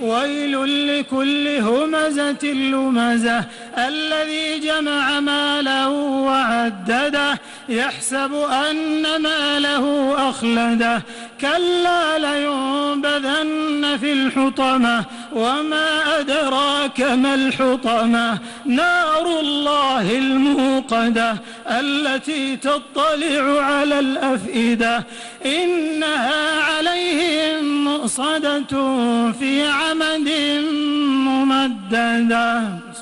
ويل لكل همزة لمزة الذي جمع ماله وعدده يحسب أن ماله أخلده كلا لينبذن في الحطمة وما أدراك ما الحطمة نار الله الموقدة التي تطلع على الأفئدة إنها عليهم مؤصدة في عمد ممددة.